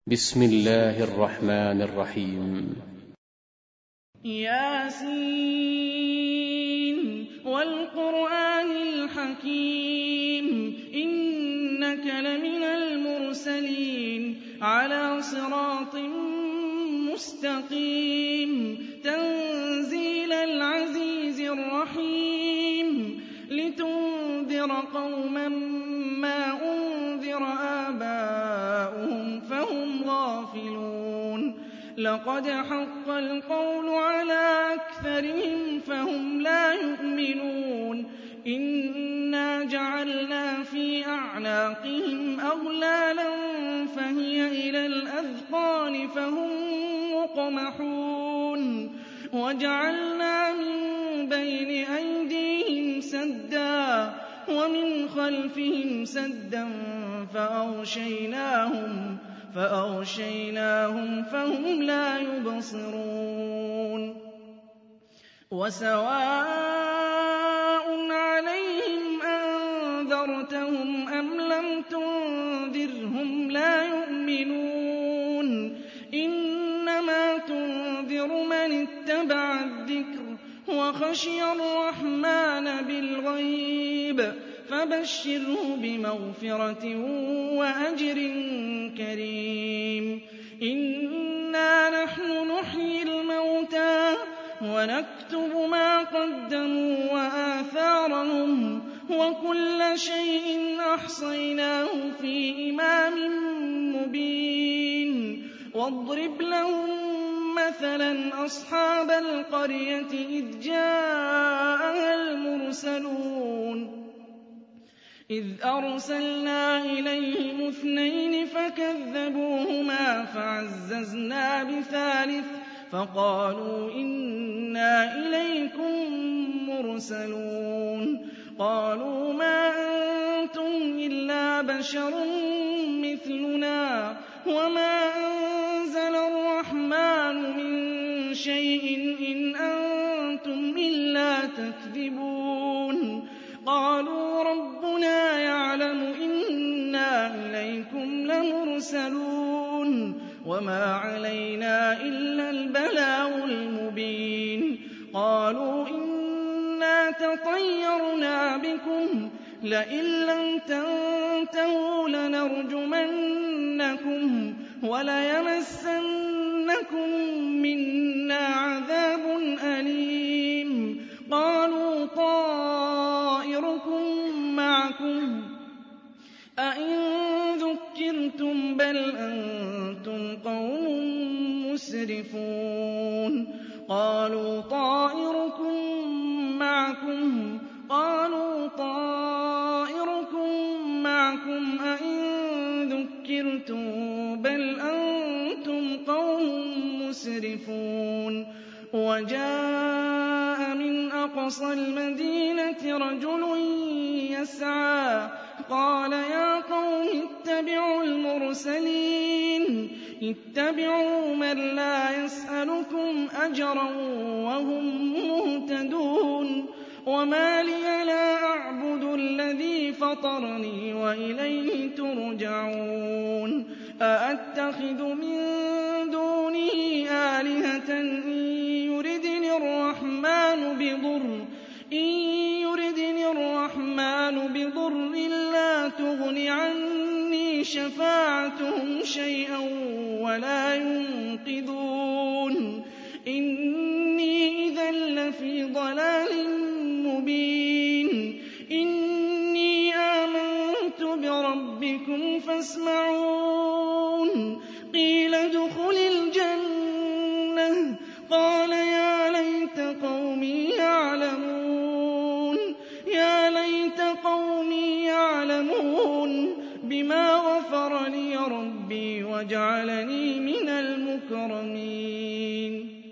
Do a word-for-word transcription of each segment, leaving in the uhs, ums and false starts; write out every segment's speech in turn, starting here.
بسم الله الرحمن الرحيم. ياسين والقرآن الحكيم إنك لمن المرسلين على صراط مستقيم تنزيل العزيز الرحيم لتنذر قوما ما أنذر آباؤهم فهم غافلون لقد حق القول على أكثرهم فهم لا يؤمنون إنا جعلنا في أعناقهم أغلالا فهي إلى الأذقان فهم مقمحون وجعلنا من بين أيديهم سدا ومن خلفهم سدا فأغشيناهم فأغشيناهم فهم لا يبصرون وسواء عليهم أنذرتهم أم لم تنذرهم لا يؤمنون إنما تنذر من اتبع الذكر وخشي الرحمن بالغيب فبشره بمغفرة وأجر كريم إنا نحن نحيي الموتى ونكتب ما قدموا وآثارهم وكل شيء أحصيناه في إمام مبين واضرب لهم مثلا أصحاب القرية إذ جاءها المرسلون إذ أرسلنا إليهم اثنين فكذبوهما فعززنا بثالث فقالوا إنا إليكم مرسلون قالوا ما أنتم إلا بشر مثلنا وما أنزل الرحمن من شيء إن أنتم إلا تكذبون قالوا ربنا يعلم إنا إليكم لمرسلون وما علينا إلا البلاغ المبين قالوا إنا تطيرنا بكم لئن لم تنتهوا لنرجمنكم وليمسنكم منا عذاب أليم قالوا طائركم معكم أئن ذكرتم بل أنتم قوم مسرفون قالوا طائركم معكم قالوا طائركم معكم أئن ذكرتم بل أنتم قوم مسرفون وجاء من أقصى المدينة رجل يسعى قال يا قوم اتبعوا المرسلين اتبعوا من لا يسألكم أجرا وهم مهتدون وما لي لا أعبد الذي فطرني وإليه ترجعون أأتخذ من دونه آلهة إن يردني الرحمن بضر إن يردني الرحمن بضر لا تغن عني شفاعتهم شيئا ولا ينقذون إني إذا لفي ضلال مبين إني آمنت بربكم فاسمعون قيل ادخل الجنة قال يا ليت قومي يعلمون يا ليت قومي يعلمون بما غفر لي ربي وجعلني من المكرمين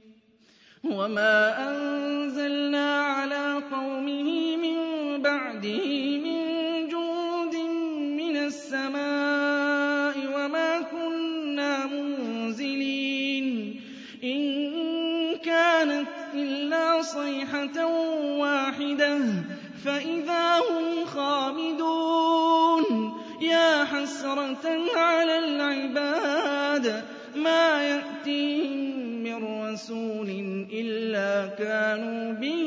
وما أنزلنا على قومه من بعده من جند من السماء وما كنا منزلين إن كانت إلا صيحة واحدة فإذا هم خامدون يا حسرة على العباد كَانُوا بِهِ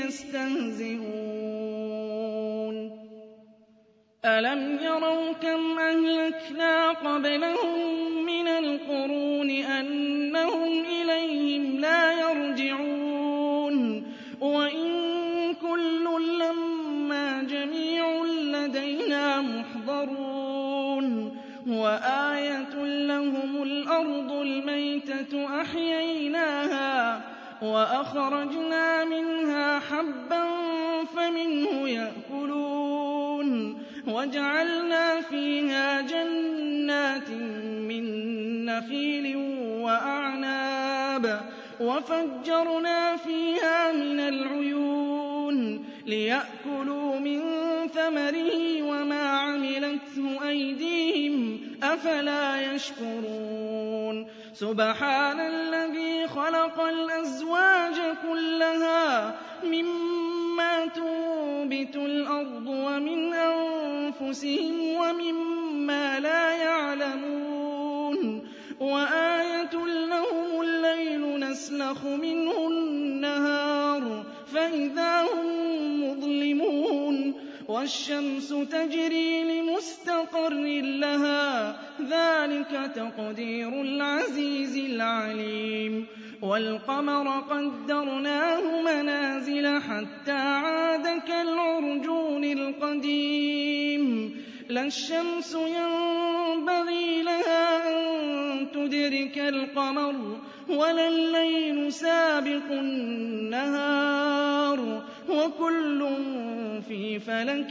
يَسْتَهْزِئُونَ أَلَمْ يَرَوْا كَمْ أَهْلَكْنَا قَبْلَهُم مِّنَ الْقُرُونِ أَنَّهُمْ إِلَيْهِمْ لَا يَرْجِعُونَ وَإِن كُلٌّ لَّمَّا جَمِيعٌ لَّدَيْنَا مُحْضَرُونَ وَآيَةٌ لَّهُمُ الْأَرْضُ الْمَيْتَةُ أَحْيَيْنَاهَا وَأَخْرَجْنَا مِنْهَا حَبًّا فَمِنْهُ يَأْكُلُونَ وَجَعَلْنَا فِيهَا جَنَّاتٍ مِّن نَّخِيلٍ وَأَعْنَابٍ وَفَجَّرْنَا فِيهَا مِنَ الْعُيُونِ لِيَأْكُلُوا مِن ثَمَرِهِ وَمَا عَمِلَتْهُ أَيْدِيهِمْ ۖ أَفَلَا يَشْكُرُونَ سُبْحَانَ الَّذِي خَلَقَ الْأَزْوَاجَ كُلَّهَا مِمَّا تُنبِتُ الْأَرْضُ وَمِنْ أَنفُسِهِمْ وَمِمَّا لَا يَعْلَمُونَ وَآيَةٌ لَّهُمُ اللَّيْلُ نَسْلَخُ مِنْهُ النَّهَارَ فَإِذَا هُم مُّظْلِمُونَ وَالشَّمْسُ تَجْرِي لِمُسْتَقَرٍّ لَّهَا ذَٰلِكَ تَقْدِيرُ الْعَزِيزِ الْعَلِيمِ وَالْقَمَرَ قَدَّرْنَاهُ مَنَازِلَ حَتَّىٰ عَادَ كَالْعُرْجُونِ الْقَدِيمِ لَا الشَّمْسُ يَنبَغِي لَهَا أَن تُدْرِكَ الْقَمَرَ وَلَا اللَّيْلُ سَابِقُ النَّهَارِ وَكُلٌّ فِي فَلَكٍ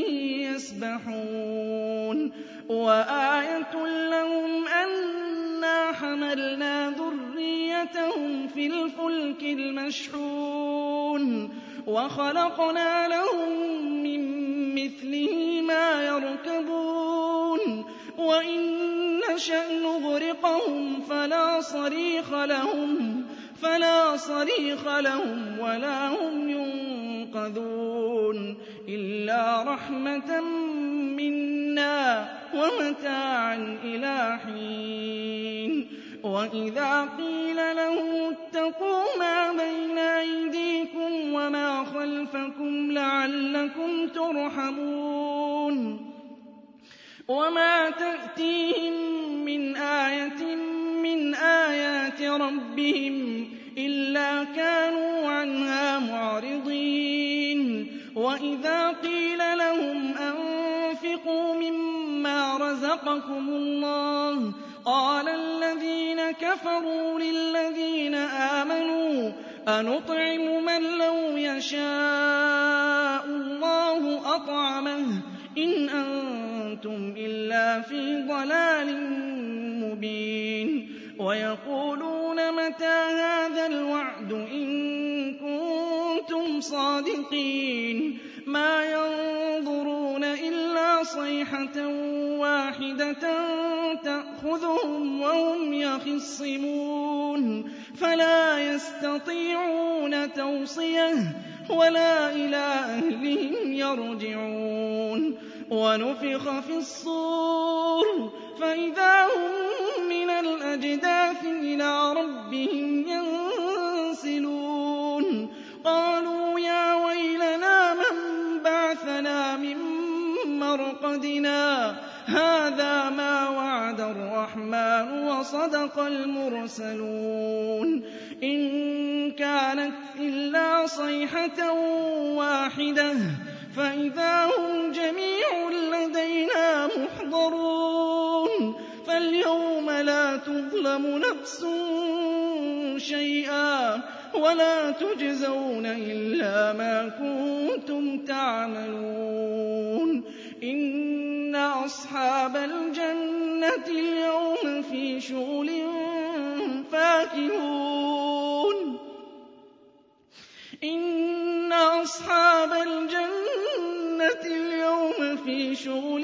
يَسْبَحُونَ وَآيَةٌ لَّهُمْ أَنَّا حَمَلْنَا ذُرِّيَّتَهُمْ فِي الْفُلْكِ الْمَشْحُونِ وَخَلَقْنَا لَهُم مِّن مِّثْلِهِ مَا يَرْكَبُونَ وَإِن نَّشَأْ نُغْرِقْهُمْ فَلَا صَرِيخَ لَهُمْ فَلَا صَرِيخَ لَهُمْ وَلَا هُمْ يُنقَذُونَ إِلَّا رَحْمَةً مِّنَّا وَمَتَاعًا إِلَىٰ حِينٍ وَإِذَا قِيلَ لَهُمُ اتَّقُوا مَا بَيْنَ أَيْدِيكُمْ وَمَا خَلْفَكُمْ لَعَلَّكُمْ تُرْحَمُونَ وَمَا تَأْتِيهِم مِّنْ آيَةٍ مِّنْ آيَاتِ رَبِّهِمْ إِلَّا كَانُوا عَنْهَا مُعْرِضِينَ وَإِذَا قِيلَ لَهُمْ أَنفِقُوا مِمَّا رَزَقَكُمُ اللَّهُ قَالَ الَّذِينَ كَفَرُوا لِلَّذِينَ آمَنُوا أَنُطْعِمُ مَن لَّوْ يَشَاءُ اللَّهُ أَطْعَمَهُ إِنْ أَنتُمْ إِلَّا فِي ضَلَالٍ مُّبِينٍ وَيَقُولُونَ مَتَىٰ هَٰذَا الْوَعْدُ إِن كُنتُمْ صَادِقِينَ مَا يَنظُرُونَ إِلَّا صَيْحَةً وَاحِدَةً تَأْخُذُهُمْ وَهُمْ يَخِصِّمُونَ فَلَا يَسْتَطِيعُونَ تَوْصِيَةً وَلَا إِلَىٰ أَهْلِهِمْ يَرْجِعُونَ وَنُفِخَ فِي الصُّورِ فَإِذَا هُم مِّنَ الْأَجْدَاثِ إِلَىٰ رَبِّهِمْ يَنسِلُونَ قَالُوا يَا وَيْلَنَا مَن بَعَثَنَا مِن مَّرْقَدِنَا هَٰذَا مَا وَعَدَ الرَّحْمَٰنُ وَصَدَقَ الْمُرْسَلُونَ إِن كَانَتْ إِلَّا صَيْحَةً وَاحِدَةً فَإِذَا هُمْ جَمِيعٌ لَّدَيْنَا مُحْضَرُونَ فَالْيَوْمَ لَا تُظْلَمُ نَفْسٌ شَيْئًا وَلَا تُجْزَوْنَ إِلَّا مَا كُنتُمْ تَعْمَلُونَ إِنَّ أَصْحَابَ الْجَنَّةِ الْيَوْمَ فِي شُغُلٍ فَاكِهُونَ إِنَّ أَصْحَابَ الْجَنَّةِ الْيَوْمَ فِي شُغُلٍ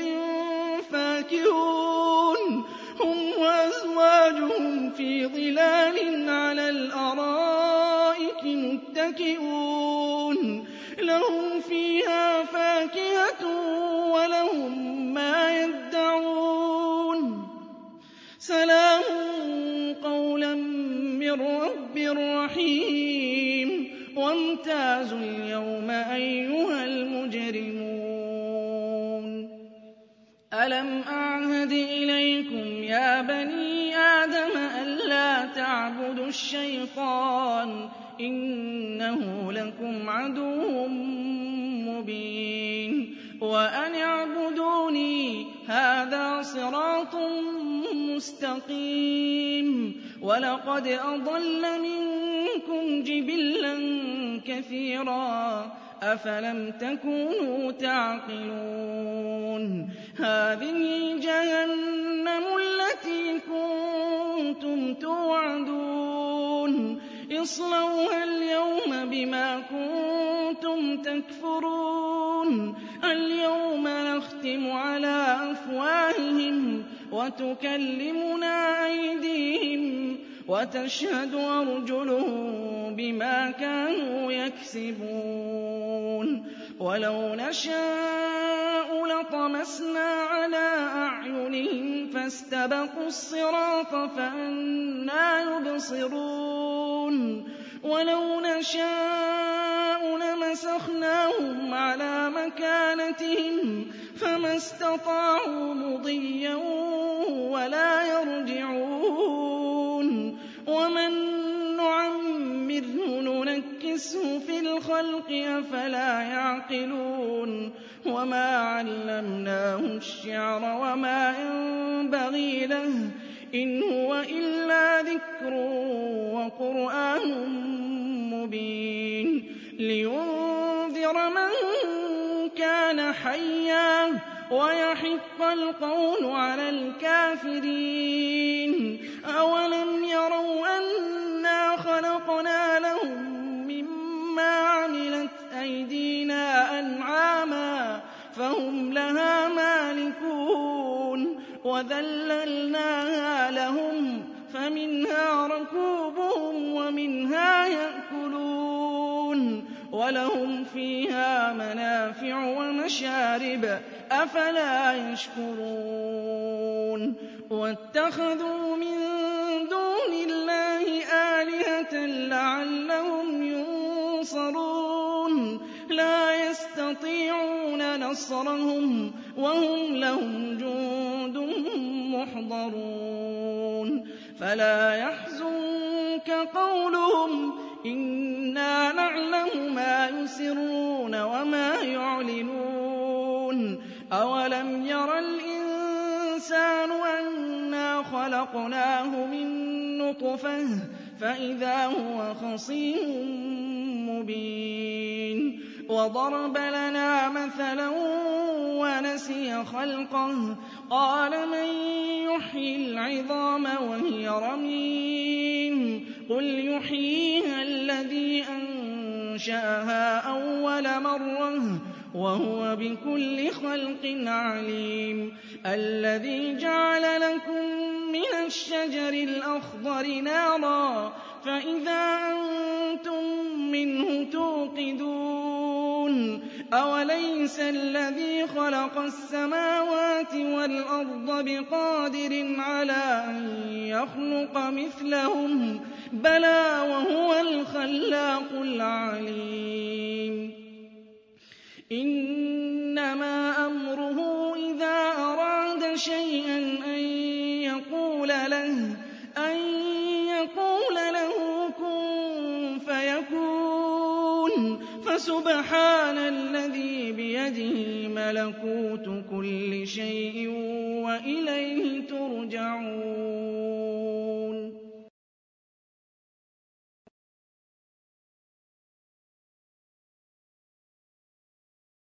فَاكِهُونَ هُمْ وَأَزْوَاجُهُمْ فِي ظِلَالٍ عَلَى الْأَرَائِكِ مُتَّكِئُونَ لَهُمْ فِيهَا فَاكِهَةٌ وَلَهُم مَّا يَدَّعُونَ سَلَامٌ قَوْلًا مِّن رَّبٍّ رَّحِيمٍ وامتازوا اليوم أيها المجرمون ألم أعهد إليكم يا بني آدم ألا تعبدوا الشيطان إنه لكم عدو مبين وأن اعبدوني هذا صراط مستقيم ولقد أضل منكم جبلا كثيرا أفلم تكونوا تعقلون هذه جهنم التي كنتم توعدون اصلوها اليوم بما كنتم تكفرون اليوم نختم على أفواههم وتكلمنا أيديهم وتشهد أرجلهم بما كانوا يكسبون ولو نشاء لطمسنا على أعينهم فاستبقوا الصراط فأنى يبصرون ولو نشاء لمسخناهم على مكانتهم فما استطاعوا مضيا ولا يرجعون ومن نعمره ننكسه في الخلق أفلا يعقلون وما علمناه الشعر وما ينبغي له إن هو إلا ذكر وقرآن مبين لينذر من كان حيا ويحق القول على الكافرين أولم يروا أنا خلقنا لهم مما عملت أيدينا أنعاما فهم لها مالكون وذللناها لهم فمنها ركوبهم ومنها يأكلون ولهم فيها منافع ومشارب أفلا يشكرون واتخذوا من دون الله آلهة لعلهم ينصرون لا يستطيعون نصرهم وهم لهم جند محضرون فلا يحزنك قولهم إنا نعلم ما يسرون وما يعلنون أولم ير الإنسان أنا خلقناه من نطفة فإذا هو خصيم مبين وضرب لنا مثلا ونسي خلقه قال من يحيي العظام وهي رميم قل يحييها الذي أنشأها أول مرة وهو بكل خلق عليم الذي جعل لكم من الشجر الأخضر نارا فإذا أنتم منه توقدون أوليس الذي خلق السماوات والأرض بقادر على أن يخلق مثلهم بلى وهو الخلاق العليم إنما أمره إذا أراد شيئا أن يقول له أن يقول له كن فيكون فسبحان الذي بيده ملكوت كل شيء وإليه ترجعون